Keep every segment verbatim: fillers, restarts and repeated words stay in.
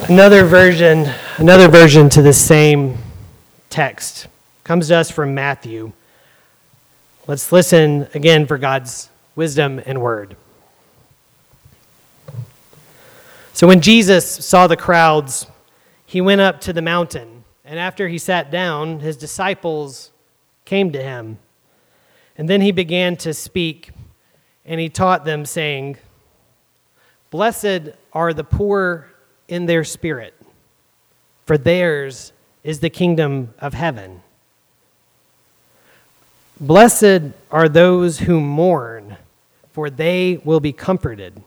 Another version, another version to the same text comes to us from Matthew. Let's listen again for God's wisdom and word. So when Jesus saw the crowds, he went up to the mountain, and after he sat down, his disciples came to him. And then he began to speak, and he taught them, saying, "Blessed are the poor in their spirit, for theirs is the kingdom of heaven. Blessed are those who mourn, for they will be comforted.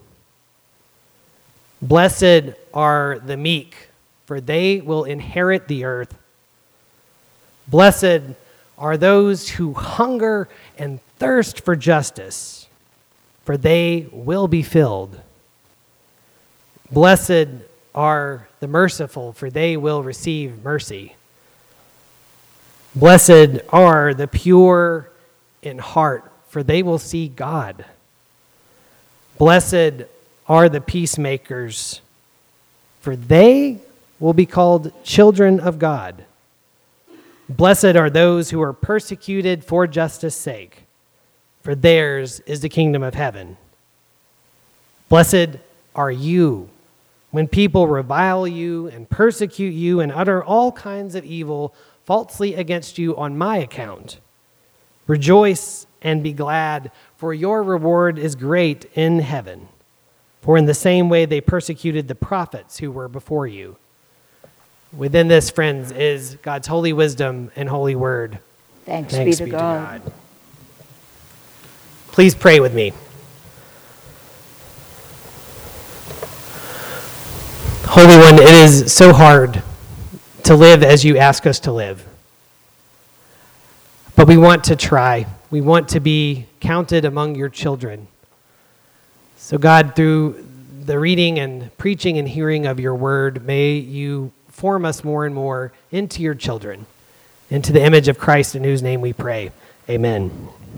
Blessed are the meek, for they will inherit the earth. Blessed are those who hunger and thirst for justice, for they will be filled. Blessed are the merciful, for they will receive mercy. Blessed are the pure in heart, for they will see God. Blessed are the peacemakers, for they will be called children of God. Blessed are those who are persecuted for justice' sake, for theirs is the kingdom of heaven. Blessed are you when people revile you and persecute you and utter all kinds of evil falsely against you on my account. Rejoice and be glad, for your reward is great in heaven. For in the same way they persecuted the prophets who were before you." Within this, friends, is God's holy wisdom and holy word. Thanks, Thanks be, to, be God. to God. Please pray with me. Holy One, it is so hard to live as you ask us to live. But we want to try. We want to be counted among your children. So God, through the reading and preaching and hearing of your word, may you form us more and more into your children, into the image of Christ, in whose name we pray. Amen.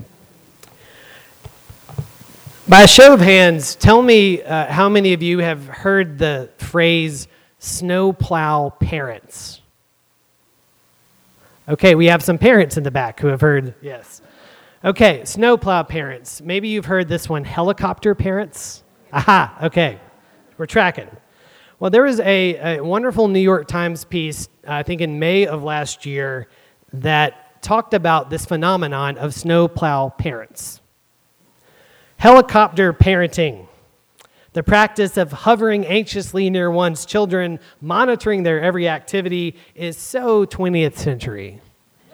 By a show of hands, tell me uh, how many of you have heard the phrase snowplow parents? Okay, we have some parents in the back who have heard, yes. Okay, snowplow parents. Maybe you've heard this one, helicopter parents? Aha, okay, we're tracking. Well, there was a, a wonderful New York Times piece, I think in May of last year, that talked about this phenomenon of snowplow parents. Helicopter parenting, the practice of hovering anxiously near one's children, monitoring their every activity, is so twentieth century.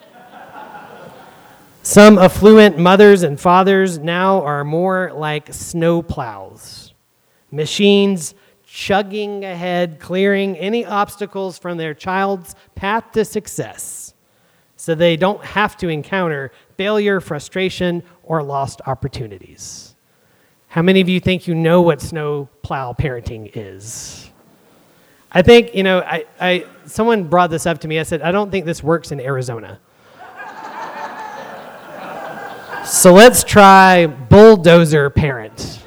Some affluent mothers and fathers now are more like snowplows, machines chugging ahead, clearing any obstacles from their child's path to success, so they don't have to encounter failure, frustration, or lost opportunities. How many of you think you know what snowplow parenting is? I think, you know, I, I someone brought this up to me. I said, I don't think this works in Arizona. So let's try bulldozer parent.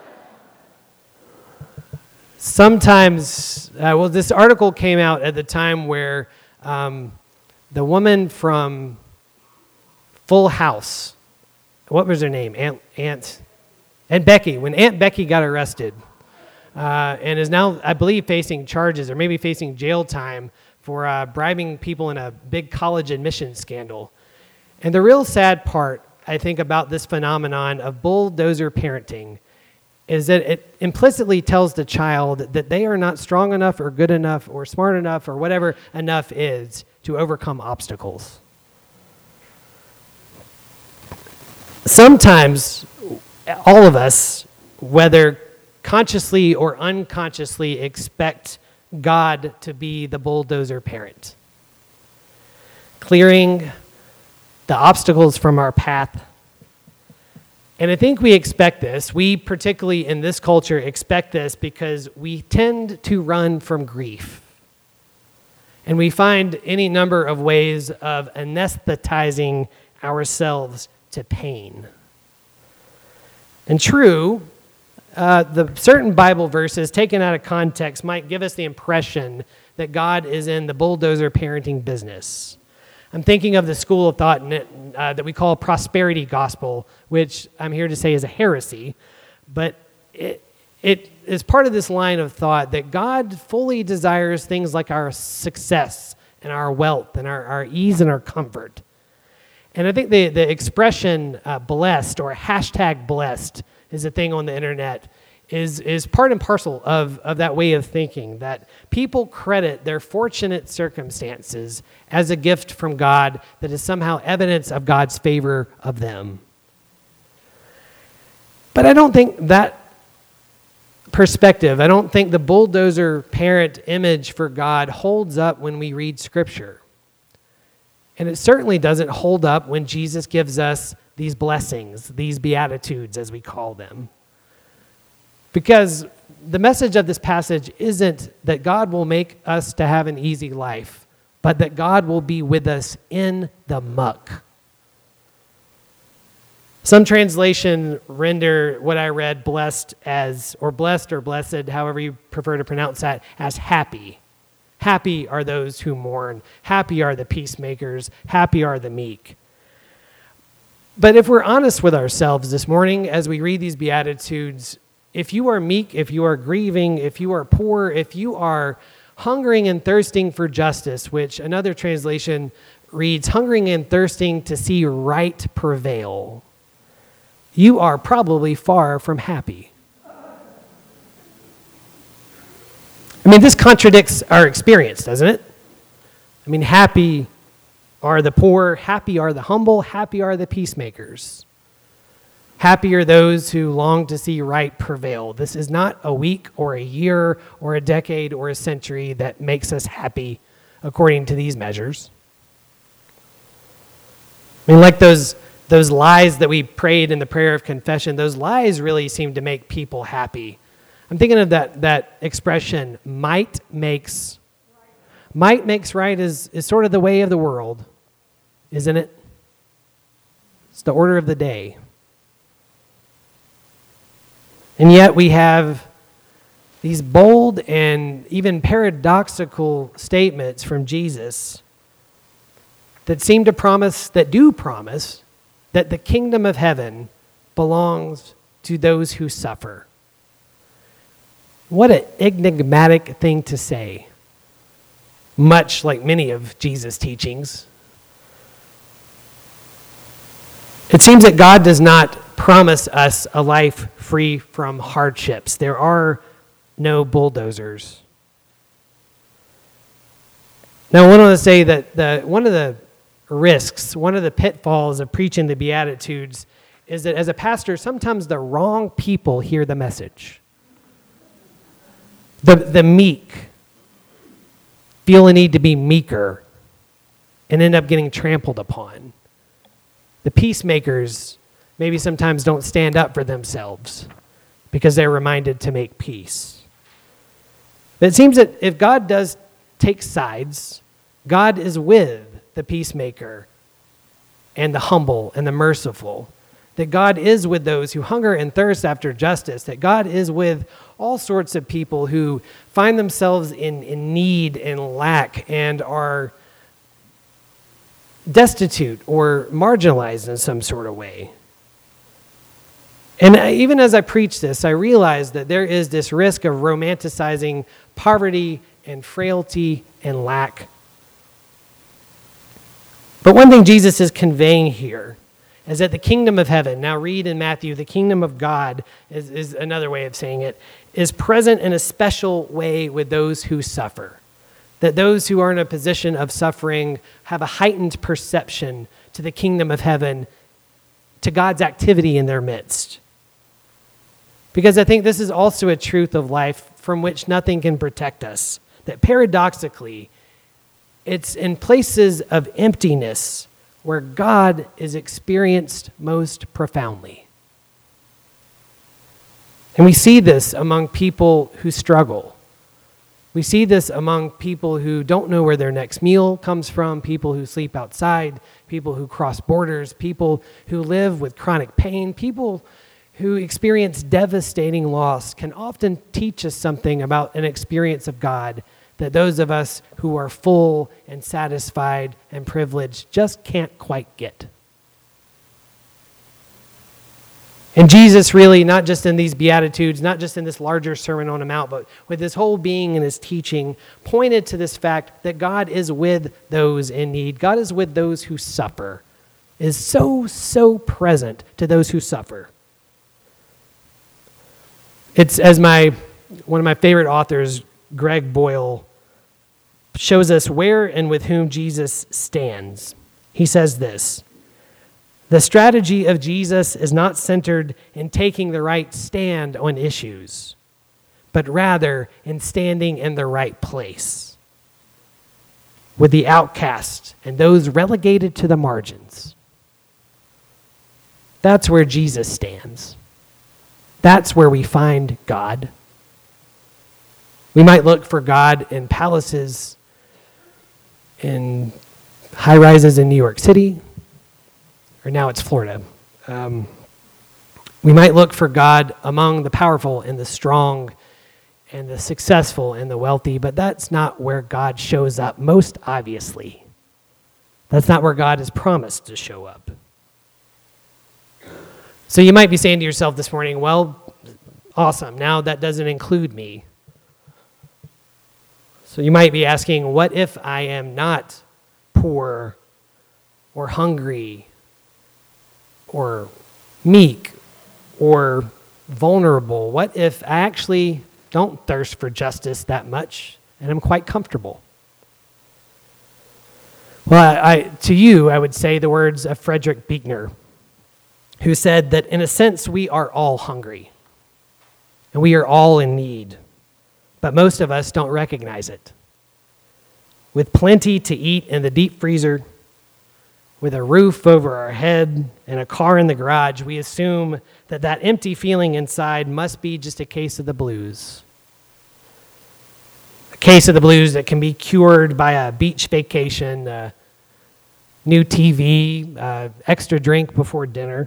Sometimes, uh, well, this article came out at the time where um, the woman from Full House, what was her name? Aunt, Aunt, Aunt Becky. When Aunt Becky got arrested uh, and is now, I believe, facing charges or maybe facing jail time for uh, bribing people in a big college admissions scandal. And the real sad part, I think, about this phenomenon of bulldozer parenting is that it implicitly tells the child that they are not strong enough or good enough or smart enough or whatever enough is to overcome obstacles. Sometimes, all of us, whether consciously or unconsciously, expect God to be the bulldozer parent, clearing the obstacles from our path. And I think we expect this. We, particularly in this culture, expect this because we tend to run from grief. And we find any number of ways of anesthetizing ourselves to pain. And true, uh, the certain Bible verses taken out of context might give us the impression that God is in the bulldozer parenting business. I'm thinking of the school of thought uh, that we call prosperity gospel, which I'm here to say is a heresy, but it, it is part of this line of thought that God fully desires things like our success and our wealth and our, our ease and our comfort. And I think the, the expression uh, blessed or hashtag blessed is a thing on the internet, is, is part and parcel of, of that way of thinking, that people credit their fortunate circumstances as a gift from God that is somehow evidence of God's favor of them. But I don't think that perspective, I don't think the bulldozer parent image for God holds up when we read Scripture. And it certainly doesn't hold up when Jesus gives us these blessings, these beatitudes as we call them. Because the message of this passage isn't that God will make us to have an easy life, but that God will be with us in the muck. Some translation render what I read blessed as, or blessed or blessed, however you prefer to pronounce that, as happy. Happy are those who mourn. Happy are the peacemakers. Happy are the meek. But if we're honest with ourselves this morning as we read these Beatitudes, if you are meek, if you are grieving, if you are poor, if you are hungering and thirsting for justice, which another translation reads, hungering and thirsting to see right prevail, you are probably far from happy. I mean, this contradicts our experience, doesn't it? I mean, happy are the poor, happy are the humble, happy are the peacemakers. Happy are those who long to see right prevail. This is not a week or a year or a decade or a century that makes us happy according to these measures. I mean, like those, those lies that we prayed in the prayer of confession, those lies really seem to make people happy. I'm thinking of that, that expression, might makes, might makes right is, is sort of the way of the world, isn't it? It's the order of the day. And yet we have these bold and even paradoxical statements from Jesus that seem to promise, that do promise, that the kingdom of heaven belongs to those who suffer. What an enigmatic thing to say, much like many of Jesus' teachings. It seems that God does not promise us a life free from hardships. There are no bulldozers. Now, I want to say that the, one of the risks, one of the pitfalls of preaching the Beatitudes is that as a pastor, sometimes the wrong people hear the message. The, the meek feel a need to be meeker and end up getting trampled upon. The peacemakers maybe sometimes don't stand up for themselves because they're reminded to make peace. But it seems that if God does take sides, God is with the peacemaker and the humble and the merciful, that God is with those who hunger and thirst after justice, that God is with all sorts of people who find themselves in, in need and lack and are destitute or marginalized in some sort of way. And even as I preach this, I realize that there is this risk of romanticizing poverty and frailty and lack. But one thing Jesus is conveying here is that the kingdom of heaven, now read in Matthew, the kingdom of God is, is another way of saying it, is present in a special way with those who suffer. That those who are in a position of suffering have a heightened perception to the kingdom of heaven, to God's activity in their midst. Because I think this is also a truth of life from which nothing can protect us. That paradoxically, it's in places of emptiness where God is experienced most profoundly. And we see this among people who struggle. We see this among people who don't know where their next meal comes from, people who sleep outside, people who cross borders, people who live with chronic pain, people who experience devastating loss can often teach us something about an experience of God that those of us who are full and satisfied and privileged just can't quite get. And Jesus really, not just in these Beatitudes, not just in this larger Sermon on the Mount, but with his whole being and his teaching, pointed to this fact that God is with those in need. God is with those who suffer, is so, so present to those who suffer. It's as my one of my favorite authors, Greg Boyle, shows us where and with whom Jesus stands. He says this: the strategy of Jesus is not centered in taking the right stand on issues, but rather in standing in the right place with the outcast and those relegated to the margins. That's where Jesus stands. That's where we find God. We might look for God in palaces, in high-rises in New York City, or now it's Florida. Um, we might look for God among the powerful and the strong and the successful and the wealthy, but that's not where God shows up most obviously. That's not where God has promised to show up. So you might be saying to yourself this morning, well, awesome, now that doesn't include me. So you might be asking, what if I am not poor or hungry or meek or vulnerable? What if I actually don't thirst for justice that much and I'm quite comfortable? Well, I, I, to you, I would say the words of Frederick Buechner, who said that in a sense we are all hungry and we are all in need, but most of us don't recognize it. With plenty to eat in the deep freezer, with a roof over our head and a car in the garage, we assume that that empty feeling inside must be just a case of the blues. A case of the blues that can be cured by a beach vacation, a new T V, uh, extra drink before dinner.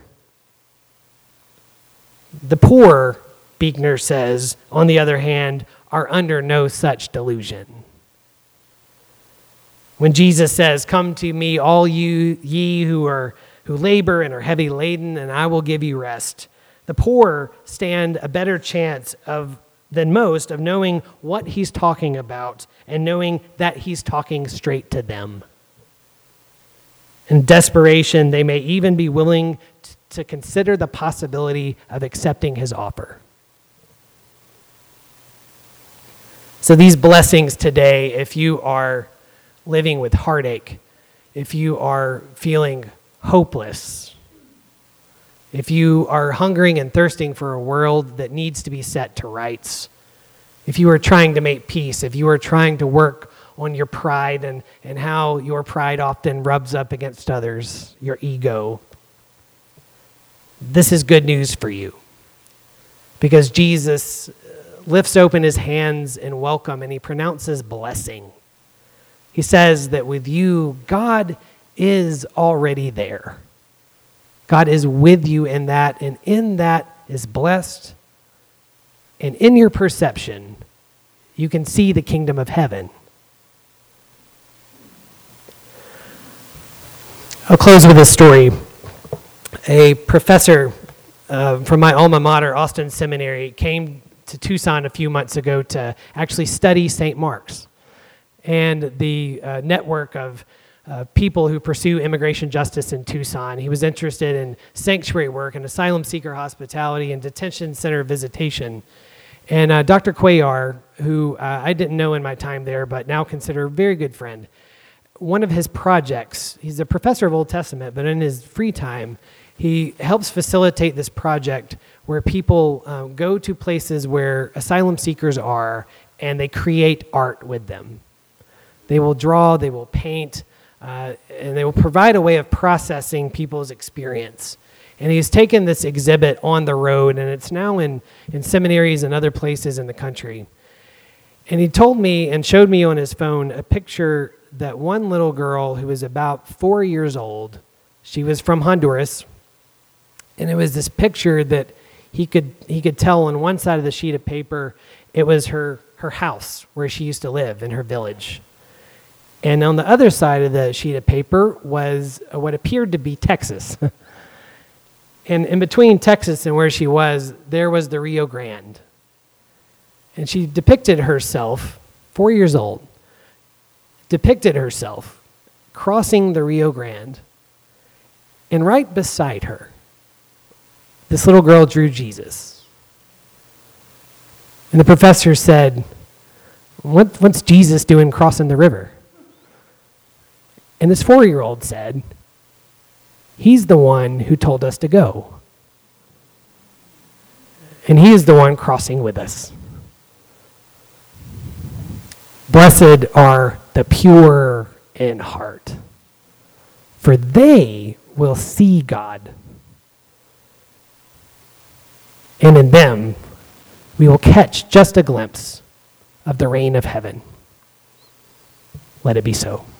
The poor, Buechner says, on the other hand, are under no such delusion. When Jesus says, "Come to me, all you ye who are who labor and are heavy laden, and I will give you rest," the poor stand a better chance of than most of knowing what he's talking about and knowing that he's talking straight to them. In desperation, they may even be willing t- to consider the possibility of accepting his offer. So these blessings today, if you are living with heartache, if you are feeling hopeless, if you are hungering and thirsting for a world that needs to be set to rights, if you are trying to make peace, if you are trying to work on your pride and, and how your pride often rubs up against others, your ego, this is good news for you. Because Jesus lifts open his hands in welcome and he pronounces blessing. He says that with you, God is already there. God is with you in that, and in that is blessed. And in your perception, you can see the kingdom of heaven. I'll close with a story. A professor uh, from my alma mater, Austin Seminary, came to Tucson a few months ago to actually study Saint Mark's and the uh, network of uh, people who pursue immigration justice in Tucson. He was interested in sanctuary work and asylum seeker hospitality and detention center visitation. And uh, Doctor Cuellar, who uh, I didn't know in my time there, but now consider a very good friend, one of his projects, he's a professor of Old Testament, but in his free time, he helps facilitate this project where people um, go to places where asylum seekers are and they create art with them. They will draw, they will paint, uh, and they will provide a way of processing people's experience. And he's taken this exhibit on the road, and it's now in, in seminaries and other places in the country. And he told me and showed me on his phone a picture that one little girl who was about four years old, she was from Honduras, and it was this picture that he could he could tell on one side of the sheet of paper it was her her house where she used to live in her village. And on the other side of the sheet of paper was what appeared to be Texas. And in between Texas and where she was, there was the Rio Grande. And she depicted herself, four years old, depicted herself crossing the Rio Grande. And right beside her, this little girl drew Jesus. And the professor said, what, what's Jesus doing crossing the river? And this four-year-old said, he's the one who told us to go. And he is the one crossing with us. Blessed are the pure in heart, for they will see God. And in them, we will catch just a glimpse of the reign of heaven. Let it be so.